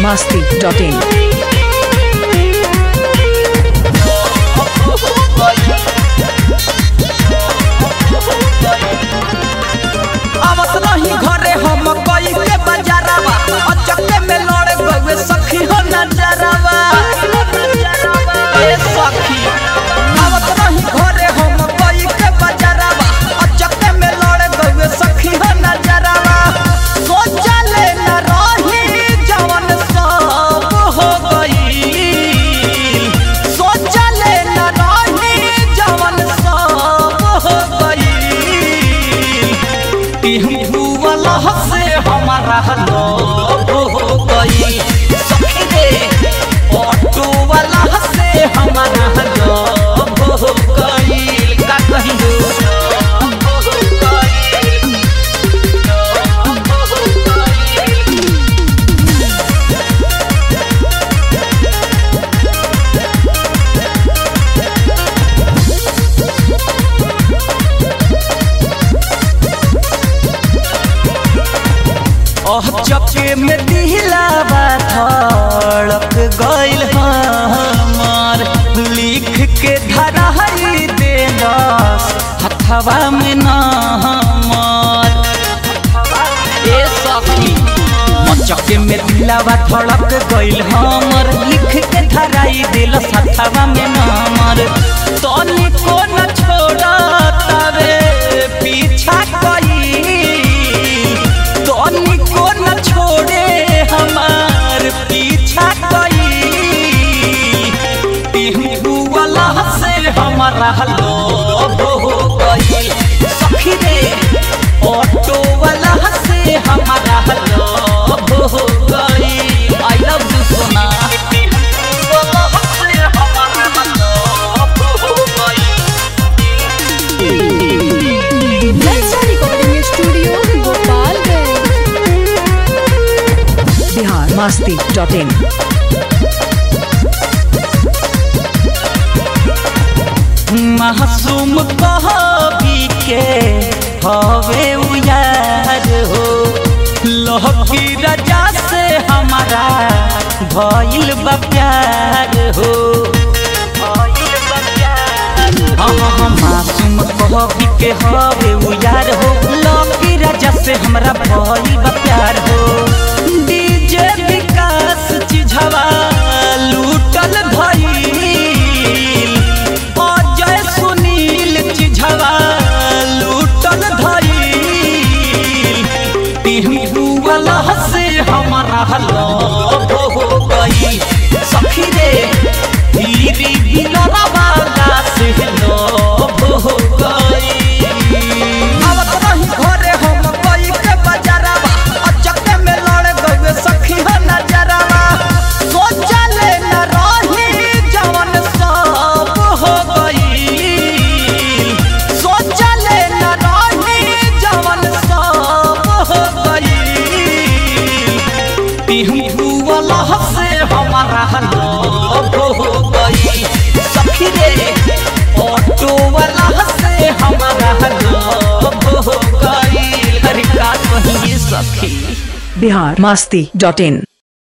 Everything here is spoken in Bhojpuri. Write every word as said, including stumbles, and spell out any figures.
masti dot in. आवत नहीं घरे हम कई के बजारवा अचके में लड़े गए सखी हो नजरवा ए सखी आवत नहीं घरे हम कई के बजारवा अचके में लड़े गए सखी हो नजरवा सोचले न रही जवन सब हो गई सोचले न रही जवन सब हो गई वाला से हमारा लोभ हो गई सखी रे ऑटो वाला से हमारा लोभ हो गई का कहियो चके में दिलावा धड़क गइल हमार लिख के धराई देलस हथवा में ना हमार ए सखी चके में दिलावा धड़क गइल हमार लिख के धराई देलस हथवा में ना हमार तनी को न छोड़ा तवे पीछा कई तनी को न छोड़े हमार पीछा कई टेम्पू वाला से हमारा लोभ हो गई सखी रे ऑटो वाला से हमारा लोभ हो गई आई लव यू सोना masti dot in. मासूम कभी के हवे उयार हो लहकी राजा से हमारा भइल बा प्यार हो हाँ मासूम कभी के हवे उयार हो लहकी राजा से हमारा भइल बा प्यार हो डीजे विकास चिझवा लूटल धइल अजय सुनील चिझवा लूटल धइल टेम्पू वाला से हमारा लोभ हो गई सखी रे हीरी बिलरा वाला से लोभ हो गई आवत नहीं घरे हम कई के बजारवा अचके में लड़ गए सखी हो नजरवा सोचले न रही जवन सब हो गई सोचले न रही जवन सब हो गई टेम्पू वाला से हमारा लोभ हो गई सखी रे ऑटो वाला से हमारा लोभ हो गई अरे का कहिए सखी Bihar masti dot in.